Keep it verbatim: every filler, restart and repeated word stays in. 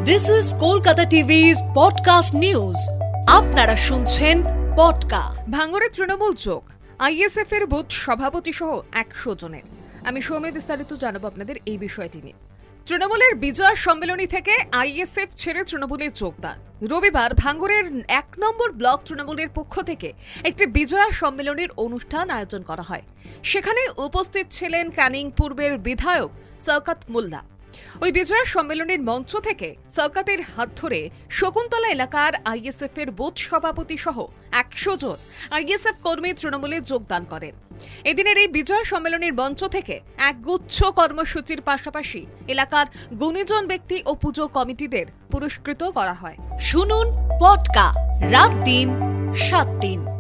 This is Kolkata টিভি's podcast news. আপনারা শুনছেন পডকা। ভাঙড়ে তৃণমূল যোগ আইএসএফ এর বুথ সভাপতি সহ একশো জনের। আমি সৌম্য বিস্তারিত জানাবো আপনাদের এই বিষয়টি নিয়ে। তৃণমূলের বিজয় সম্মেলনী থেকে আইএসএফ ছেড়ে তৃণমূলে যোগদান। রবিবার ভাঙড়ের এক নম্বর ব্লক তৃণমূলের পক্ষ থেকে একটি বিজয়া সম্মেলনের অনুষ্ঠান আয়োজন করা হয়। সেখানে উপস্থিত ছিলেন ক্যানিং পূর্বের বিধায়ক শওকত মোল্লা। ওই বিজয়া সম্মেলনের মঞ্চ থেকে শওকতের হাত ধরে শকুন্তলা এলাকার আইএসএফ এর বুথ সভাপতি সহ একশো জন আইএসএফ কর্মী তৃণমূলে যোগদান করেন। এদিনের এই বিজয় সম্মেলনের মঞ্চ থেকে এক গুচ্ছ কর্মসূচির পাশাপাশি এলাকার গুণীজন ব্যক্তি ও পুজো কমিটিদের পুরস্কৃত করা হয়। শুনুন পডকা রাত দিন সাত দিন।